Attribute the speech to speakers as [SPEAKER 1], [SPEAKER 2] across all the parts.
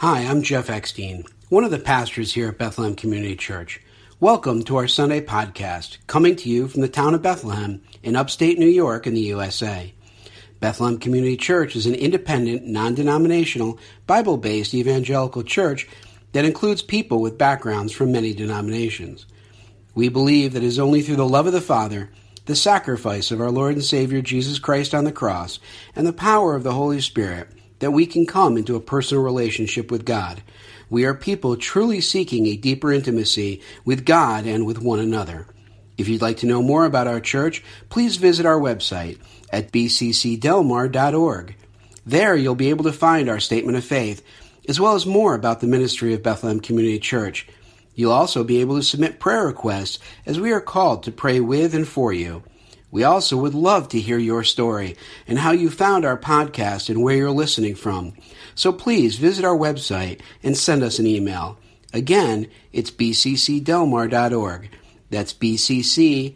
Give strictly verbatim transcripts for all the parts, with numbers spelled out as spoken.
[SPEAKER 1] Hi, I'm Jeff Eckstein, one of the pastors here at Bethlehem Community Church. Welcome to our Sunday podcast, coming to you from the town of Bethlehem in upstate New York in the U S A. Bethlehem Community Church is an independent, non-denominational, Bible-based evangelical church that includes people with backgrounds from many denominations. We believe that it is only through the love of the Father, the sacrifice of our Lord and Savior Jesus Christ on the cross, and the power of the Holy Spirit that we can come into a personal relationship with God. We are people truly seeking a deeper intimacy with God and with one another. If you'd like to know more about our church, please visit our website at b c c delmar dot org. There you'll be able to find our statement of faith, as well as more about the ministry of Bethlehem Community Church. You'll also be able to submit prayer requests as we are called to pray with and for you. We also would love to hear your story and how you found our podcast and where you're listening from. So please visit our website and send us an email. Again, it's b c c delmar dot org. That's b c c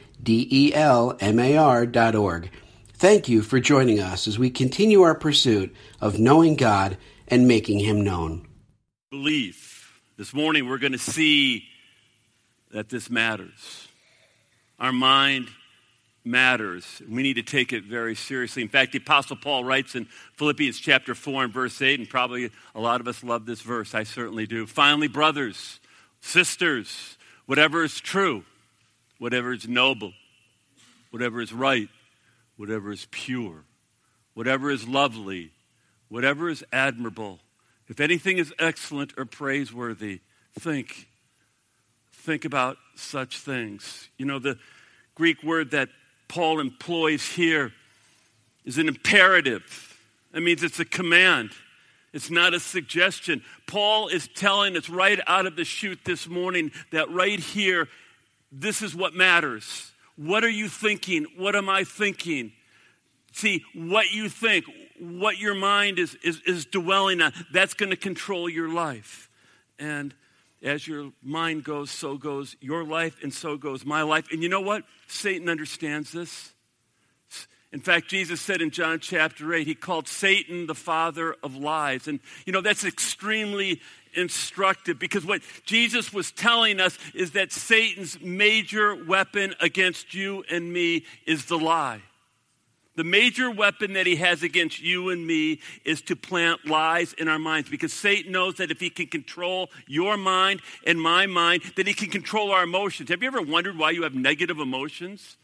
[SPEAKER 1] delmar dot org. Thank you for joining us as we continue our pursuit of knowing God and making Him known.
[SPEAKER 2] Belief. This morning we're going to see that this matters. Our mind matters. We need to take it very seriously. In fact, the Apostle Paul writes in Philippians chapter four and verse eight, and probably a lot of us love this verse. I certainly do. Finally, brothers, sisters, whatever is true, whatever is noble, whatever is right, whatever is pure, whatever is lovely, whatever is admirable, if anything is excellent or praiseworthy, think. Think about such things. You know, the Greek word that Paul employs here is an imperative. That means it's a command. It's not a suggestion. Paul is telling us right out of the chute this morning that right here, this is what matters. What are you thinking? What am I thinking? See, what you think, what your mind is, is, is dwelling on, that's going to control your life. And as your mind goes, so goes your life, and so goes my life. And you know what? Satan understands this. In fact, Jesus said in John chapter eight, he called Satan the father of lies. And, you know, that's extremely instructive because what Jesus was telling us is that Satan's major weapon against you and me is the lie. The major weapon that he has against you and me is to plant lies in our minds because Satan knows that if he can control your mind and my mind, then he can control our emotions. Have you ever wondered why you have negative emotions?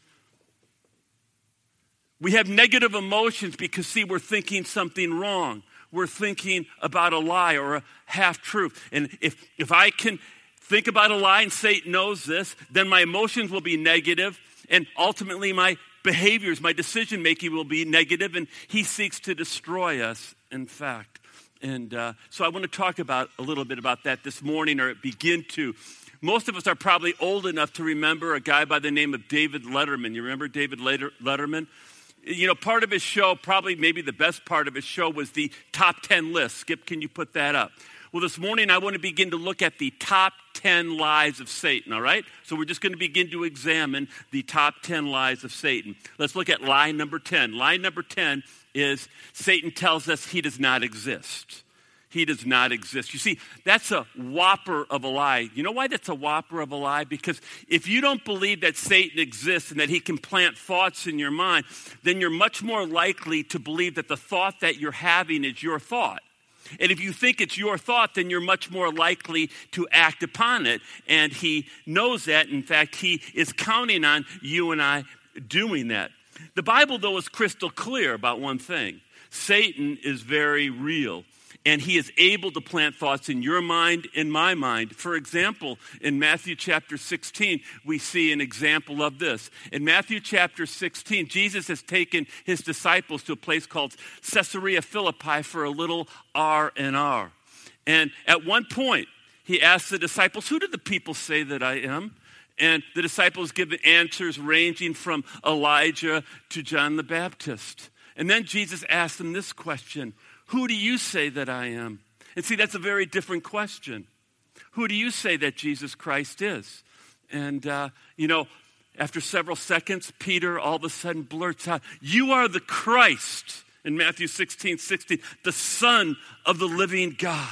[SPEAKER 2] We have negative emotions because, see, we're thinking something wrong. We're thinking about a lie or a half-truth. And if, if I can think about a lie and Satan knows this, then my emotions will be negative and ultimately my behaviors, my decision-making will be negative, and he seeks to destroy us, in fact. And uh, so I want to talk about a little bit about that this morning, or begin to. Most of us are probably old enough to remember a guy by the name of David Letterman. You remember David Letterman? You know, part of his show, probably maybe the best part of his show, was the top ten list. Skip, can you put that up? Well, this morning I want to begin to look at the top ten lies of Satan, all right? So we're just going to begin to examine the top ten lies of Satan. Let's look at lie number ten. Lie number ten is Satan tells us he does not exist. He does not exist. You see, that's a whopper of a lie. You know why that's a whopper of a lie? Because if you don't believe that Satan exists and that he can plant thoughts in your mind, then you're much more likely to believe that the thought that you're having is your thought. And if you think it's your thought, then you're much more likely to act upon it. And he knows that. In fact, he is counting on you and I doing that. The Bible, though, is crystal clear about one thing. Satan is very real. And he is able to plant thoughts in your mind, in my mind. For example, in Matthew chapter sixteen, we see an example of this. In Matthew chapter sixteen, Jesus has taken his disciples to a place called Caesarea Philippi for a little R and R. And at one point, he asked the disciples, who do the people say that I am? And the disciples give answers ranging from Elijah to John the Baptist. And then Jesus asked them this question, who do you say that I am? And see, that's a very different question. Who do you say that Jesus Christ is? And, uh, you know, after several seconds, Peter all of a sudden blurts out, you are the Christ, in Matthew sixteen sixteen, the Son of the living God.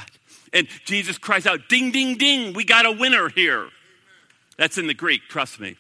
[SPEAKER 2] And Jesus cries out, ding, ding, ding, we got a winner here. That's in the Greek, trust me.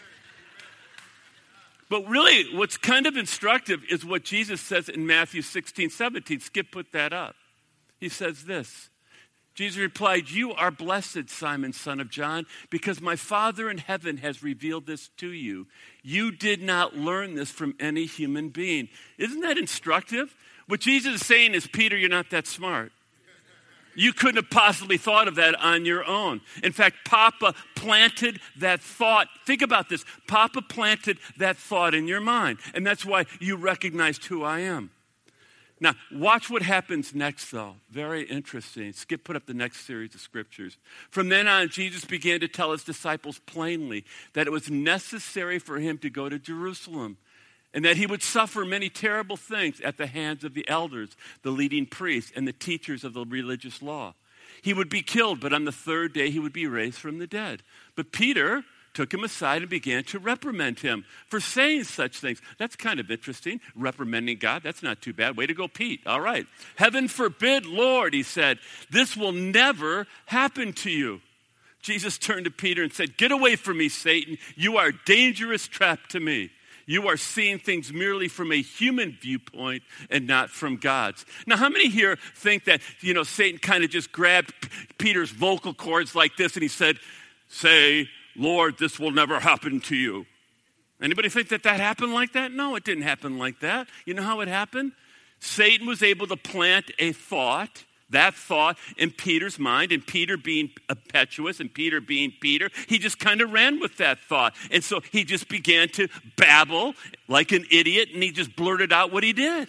[SPEAKER 2] But really, what's kind of instructive is what Jesus says in Matthew sixteen, seventeen. Skip put that up. He says this. Jesus replied, you are blessed, Simon, son of John, because my Father in heaven has revealed this to you. You did not learn this from any human being. Isn't that instructive? What Jesus is saying is, Peter, you're not that smart. You couldn't have possibly thought of that on your own. In fact, Papa planted that thought. Think about this. Papa planted that thought in your mind. And that's why you recognized who I am. Now, watch what happens next, though. Very interesting. Skip put up the next series of scriptures. From then on, Jesus began to tell his disciples plainly that it was necessary for him to go to Jerusalem, and that he would suffer many terrible things at the hands of the elders, the leading priests, and the teachers of the religious law. He would be killed, but on the third day he would be raised from the dead. But Peter took him aside and began to reprimand him for saying such things. That's kind of interesting, reprimanding God. That's not too bad. Way to go, Pete. All right. Heaven forbid, Lord, he said, this will never happen to you. Jesus turned to Peter and said, get away from me, Satan. You are a dangerous trap to me. You are seeing things merely from a human viewpoint and not from God's. Now, how many here think that, you know, Satan kind of just grabbed P- Peter's vocal cords like this and he said, say, Lord, this will never happen to you. Anybody think that that happened like that? No, it didn't happen like that. You know how it happened? Satan was able to plant a thought, that thought in Peter's mind, and Peter being impetuous and Peter being Peter, he just kind of ran with that thought. And so he just began to babble like an idiot, and he just blurted out what he did.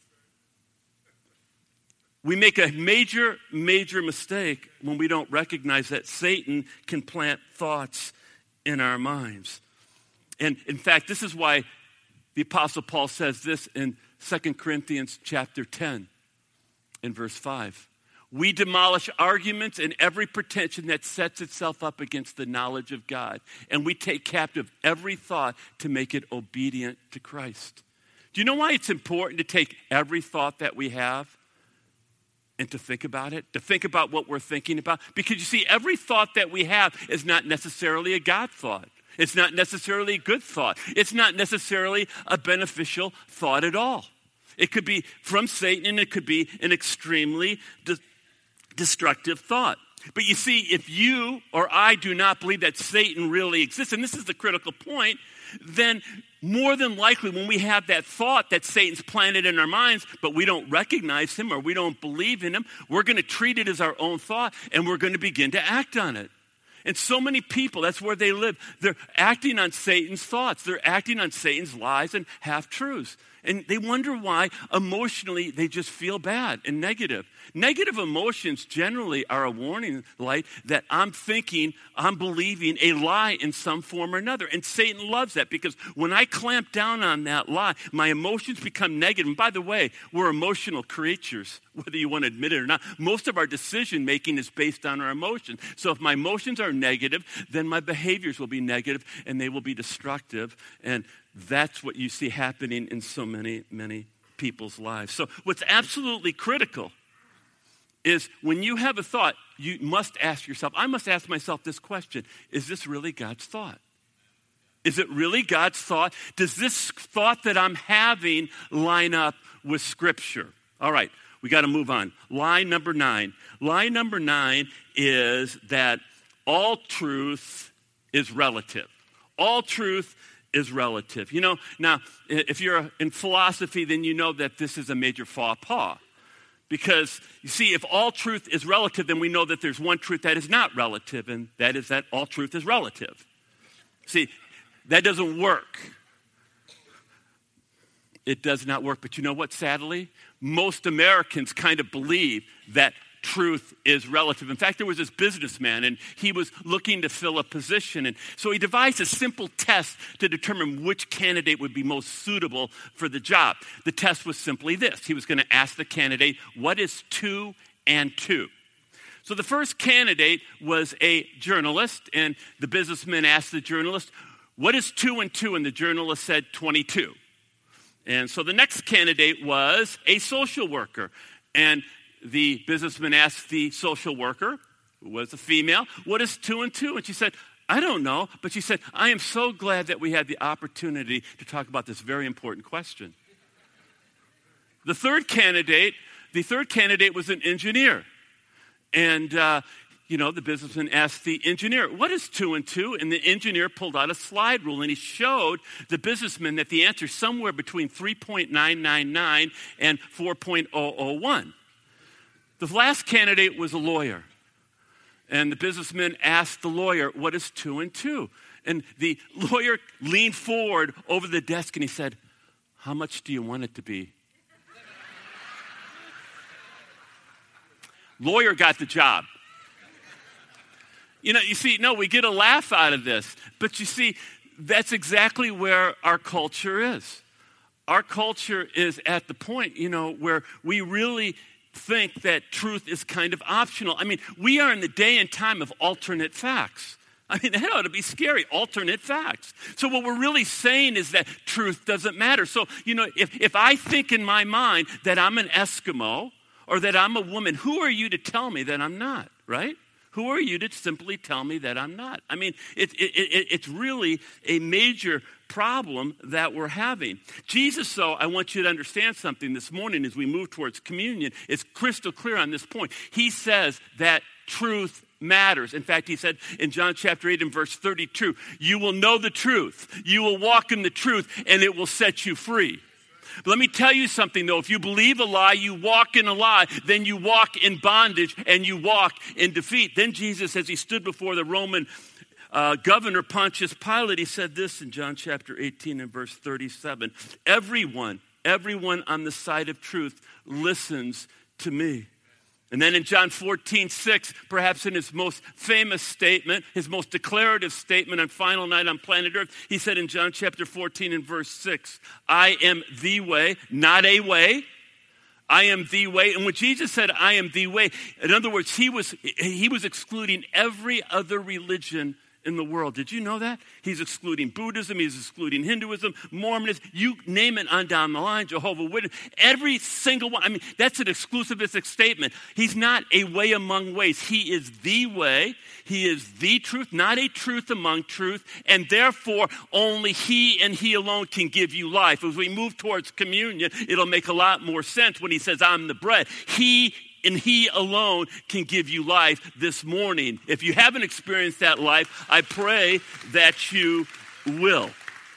[SPEAKER 2] We make a major, major mistake when we don't recognize that Satan can plant thoughts in our minds. And in fact, this is why the Apostle Paul says this in Second Corinthians chapter ten, in verse five. We demolish arguments and every pretension that sets itself up against the knowledge of God. And we take captive every thought to make it obedient to Christ. Do you know why it's important to take every thought that we have and to think about it? To think about what we're thinking about? Because you see, every thought that we have is not necessarily a God thought. It's not necessarily a good thought. It's not necessarily a beneficial thought at all. It could be from Satan, and it could be an extremely de- destructive thought. But you see, if you or I do not believe that Satan really exists, and this is the critical point, then more than likely when we have that thought that Satan's planted in our minds, but we don't recognize him or we don't believe in him, we're going to treat it as our own thought, and we're going to begin to act on it. And so many people, that's where they live. They're acting on Satan's thoughts. They're acting on Satan's lies and half-truths. And they wonder why emotionally they just feel bad and negative. Negative emotions generally are a warning light that I'm thinking, I'm believing a lie in some form or another. And Satan loves that, because when I clamp down on that lie, my emotions become negative. And by the way, we're emotional creatures, whether you want to admit it or not. Most of our decision making is based on our emotions. So if my emotions are negative, then my behaviors will be negative and they will be destructive. And that's what you see happening in so many, many people's lives. So what's absolutely critical is when you have a thought, you must ask yourself, I must ask myself this question: is this really God's thought? Is it really God's thought? Does this thought that I'm having line up with Scripture? All right, we got to move on. Lie number nine. Lie number nine is that all truth is relative. All truth is relative. You know, now, if you're in philosophy, then you know that this is a major faux pas. Because, you see, if all truth is relative, then we know that there's one truth that is not relative, and that is that all truth is relative. See, that doesn't work. It does not work. But you know what, sadly? Most Americans kind of believe that truth is relative. In fact, there was this businessman, and he was looking to fill a position. And so he devised a simple test to determine which candidate would be most suitable for the job. The test was simply this. He was going to ask the candidate, what is two and two? So the first candidate was a journalist, and the businessman asked the journalist, what is two and two? And the journalist said twenty-two. And so the next candidate was a social worker. And the businessman asked the social worker, who was a female, what is two and two? And she said, I don't know. But she said, I am so glad that we had the opportunity to talk about this very important question. The third candidate, the third candidate was an engineer. And, uh, you know, the businessman asked the engineer, what is two and two? And the engineer pulled out a slide rule, and he showed the businessman that the answer is somewhere between three point nine nine nine and four point zero zero one. The last candidate was a lawyer. And the businessman asked the lawyer, what is two and two? And the lawyer leaned forward over the desk and he said, how much do you want it to be? Lawyer got the job. You know, you see, no, we get a laugh out of this. But you see, that's exactly where our culture is. Our culture is at the point, you know, where we really think that truth is kind of optional. I mean, we are in the day and time of alternate facts. I mean, that ought to be scary, alternate facts. So what we're really saying is that truth doesn't matter. So, you know, if, if I think in my mind that I'm an Eskimo or that I'm a woman, who are you to tell me that I'm not, right? Who are you to simply tell me that I'm not? I mean, it, it, it, it's really a major problem that we're having. Jesus, though, I want you to understand something this morning as we move towards communion. It's crystal clear on this point. He says that truth matters. In fact, he said in John chapter eight and verse thirty-two, you will know the truth, you will walk in the truth, and it will set you free. But let me tell you something, though. If you believe a lie, you walk in a lie, then you walk in bondage and you walk in defeat. Then Jesus, as he stood before the Roman uh, governor Pontius Pilate, he said this in John chapter eighteen and verse thirty-seven. Everyone, everyone on the side of truth listens to me. And then in John fourteen six, perhaps in his most famous statement, his most declarative statement on final night on planet Earth, he said in John chapter fourteen and verse six, I am the way, not a way. I am the way. And when Jesus said, I am the way, in other words, he was, he was excluding every other religion in the world. Did you know that? He's excluding Buddhism, he's excluding Hinduism, Mormonism, you name it on down the line, Jehovah's Witness, every single one. I mean, that's an exclusivistic statement. He's not a way among ways. He is the way. He is the truth, not a truth among truth, and therefore only he and he alone can give you life. As we move towards communion, it'll make a lot more sense when he says, I'm the bread. He and he alone can give you life this morning. If you haven't experienced that life, I pray that you will.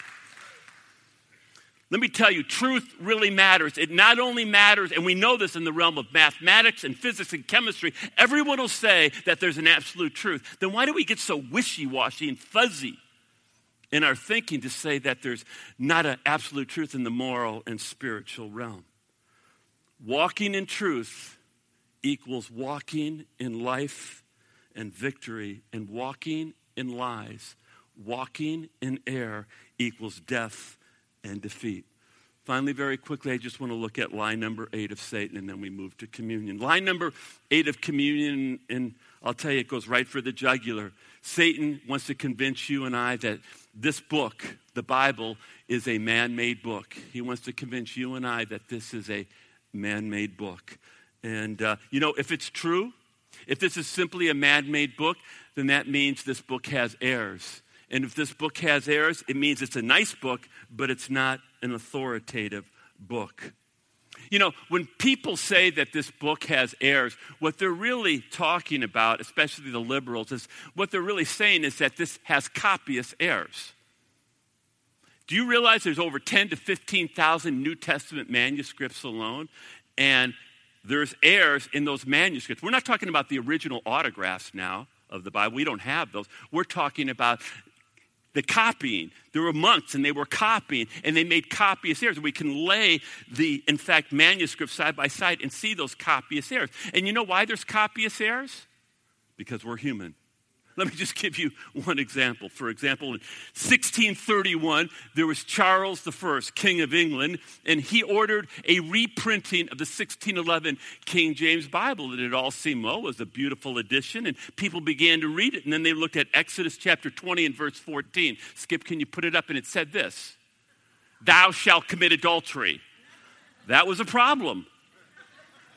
[SPEAKER 2] Let me tell you, truth really matters. It not only matters, and we know this in the realm of mathematics and physics and chemistry, everyone will say that there's an absolute truth. Then why do we get so wishy-washy and fuzzy in our thinking to say that there's not an absolute truth in the moral and spiritual realm? Walking in truth equals walking in life and victory, and walking in lies, walking in error equals death and defeat. Finally, very quickly, I just want to look at lie number eight of Satan, and then we move to communion. Lie number eight of communion, and I'll tell you, it goes right for the jugular. Satan wants to convince you and I that this book, the Bible, is a man-made book. He wants to convince you and I that this is a man-made book. And, uh, you know, if it's true, if this is simply a man-made book, then that means this book has errors. And if this book has errors, it means it's a nice book, but it's not an authoritative book. You know, when people say that this book has errors, what they're really talking about, especially the liberals, is what they're really saying is that this has copious errors. Do you realize there's over ten to fifteen thousand New Testament manuscripts alone? And there's errors in those manuscripts. We're not talking about the original autographs now of the Bible. We don't have those. We're talking about the copying. There were monks and they were copying and they made copious errors. We can lay the, in fact, manuscripts side by side and see those copious errors. And you know why there's copious errors? Because we're human. Let me just give you one example. For example, in sixteen thirty-one, there was Charles the First, King of England, and he ordered a reprinting of the sixteen eleven King James Bible. And it all seemed, well, was a beautiful edition, and people began to read it. And then they looked at Exodus chapter twenty and verse fourteen. Skip, can you put it up? And it said this, thou shalt commit adultery. That was a problem.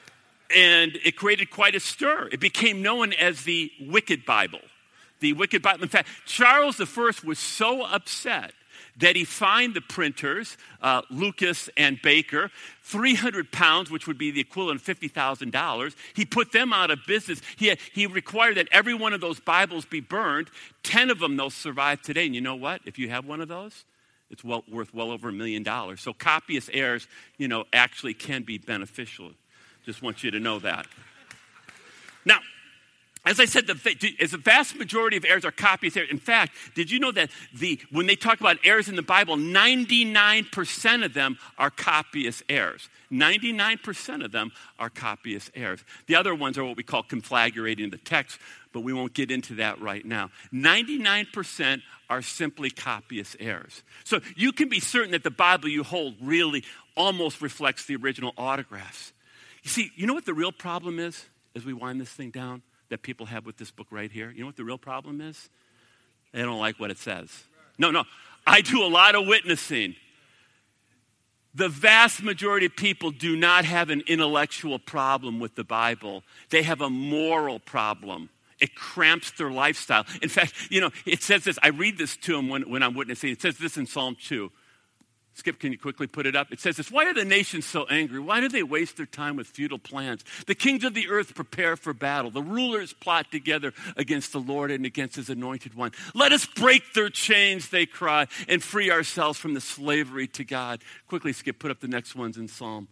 [SPEAKER 2] And it created quite a stir. It became known as the Wicked Bible. The Wicked Bible. In fact, Charles the First was so upset that he fined the printers, uh, Lucas and Baker, three hundred pounds, which would be the equivalent of fifty thousand dollars. He put them out of business. He, had, he required that every one of those Bibles be burned. Ten of them, they'll survive today. And you know what? If you have one of those, it's well, worth well over a million dollars. So copyist errors, you know, actually can be beneficial. Just want you to know that. Now, as I said, the, as a vast majority of errors are copyist errors. In fact, did you know that the when they talk about errors in the Bible, ninety-nine percent of them are copyist errors. ninety-nine percent of them are copyist errors. The other ones are what we call conflagrating the text, but we won't get into that right now. ninety-nine percent are simply copyist errors. So you can be certain that the Bible you hold really almost reflects the original autographs. You see, you know what the real problem is as we wind this thing down? That people have with this book right here. You know what the real problem is? They don't like what it says. No, no. I do a lot of witnessing. The vast majority of people do not have an intellectual problem with the Bible. They have a moral problem. It cramps their lifestyle. In fact, you know, it says this. I read this to them when, when I'm witnessing. It says this in Psalm two. Skip, can you quickly put it up? It says this, why are the nations so angry? Why do they waste their time with futile plans? The kings of the earth prepare for battle. The rulers plot together against the Lord and against his anointed one. Let us break their chains, they cry, and free ourselves from the slavery to God. Quickly, Skip, put up the next ones in Psalm.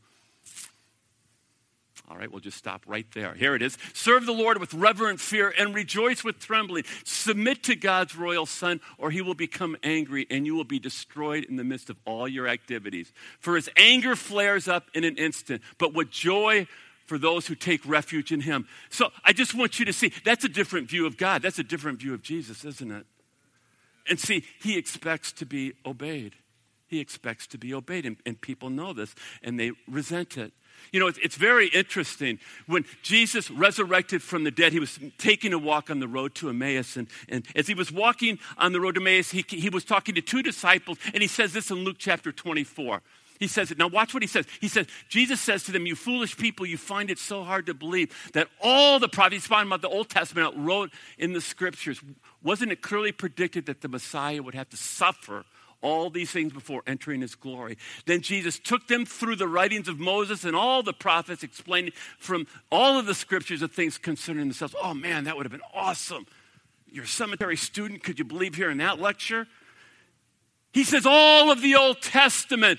[SPEAKER 2] All right, we'll just stop right there. Here it is. Serve the Lord with reverent fear and rejoice with trembling. Submit to God's royal Son, or he will become angry and you will be destroyed in the midst of all your activities. For his anger flares up in an instant, but with joy for those who take refuge in him. So I just want you to see, that's a different view of God. That's a different view of Jesus, isn't it? And see, he expects to be obeyed. He expects to be obeyed, and, and people know this, and they resent it. You know, it's, it's very interesting. When Jesus resurrected from the dead, he was taking a walk on the road to Emmaus. And, and as he was walking on the road to Emmaus, he, he was talking to two disciples. And he says this in Luke chapter twenty-four. He says it. Now watch what he says. He says, Jesus says to them, you foolish people, you find it so hard to believe that all the prophets, talking about the Old Testament, wrote in the scriptures. Wasn't it clearly predicted that the Messiah would have to suffer all these things before entering his glory? Then Jesus took them through the writings of Moses and all the prophets, explaining from all of the scriptures of things concerning themselves. Oh man, that would have been awesome. You're a seminary student. Could you believe hearing that lecture? He says all of the Old Testament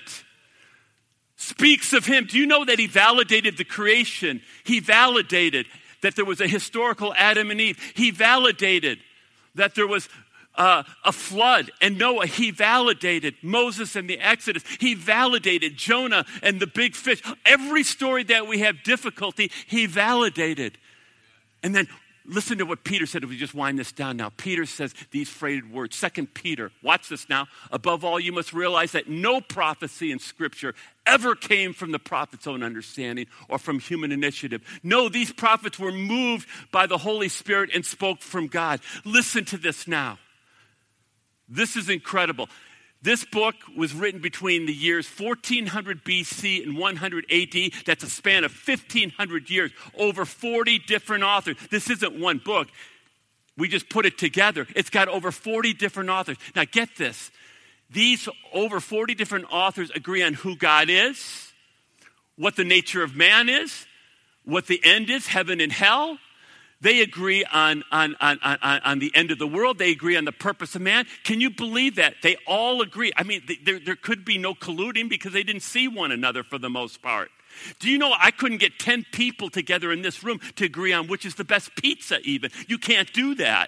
[SPEAKER 2] speaks of him. Do you know that he validated the creation? He validated that there was a historical Adam and Eve. He validated that there was Uh, a flood and Noah. He validated Moses and the Exodus. He validated Jonah and the big fish. Every story that we have difficulty, he validated. And then listen to what Peter said if we just wind this down now. Peter says these freighted words. Second Peter, watch this now. Above all, you must realize that no prophecy in Scripture ever came from the prophet's own understanding or from human initiative. No, these prophets were moved by the Holy Spirit and spoke from God. Listen to this now. This is incredible. This book was written between the years fourteen hundred B C and one hundred A D. That's a span of fifteen hundred years, over forty different authors. This isn't one book. We just put it together. It's got over forty different authors. Now get this. These over forty different authors agree on who God is, what the nature of man is, what the end is, heaven and hell. They agree on, on, on, on, on the end of the world. They agree on the purpose of man. Can you believe that? They all agree. I mean, there, there could be no colluding because they didn't see one another for the most part. Do you know I couldn't get ten people together in this room to agree on which is the best pizza even? You can't do that.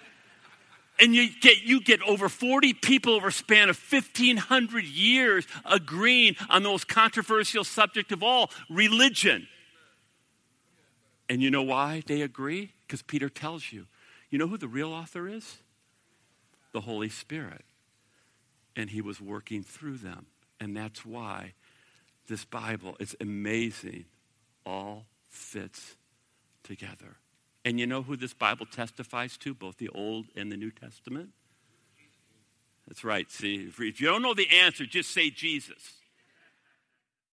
[SPEAKER 2] And you get, you get over forty people over a span of fifteen hundred years agreeing on the most controversial subject of all, religion. And you know why they agree? Because Peter tells you. You know who the real author is? The Holy Spirit. And he was working through them. And that's why this Bible is amazing. All fits together. And you know who this Bible testifies to, both the Old and the New Testament? That's right. See, if you don't know the answer, just say Jesus.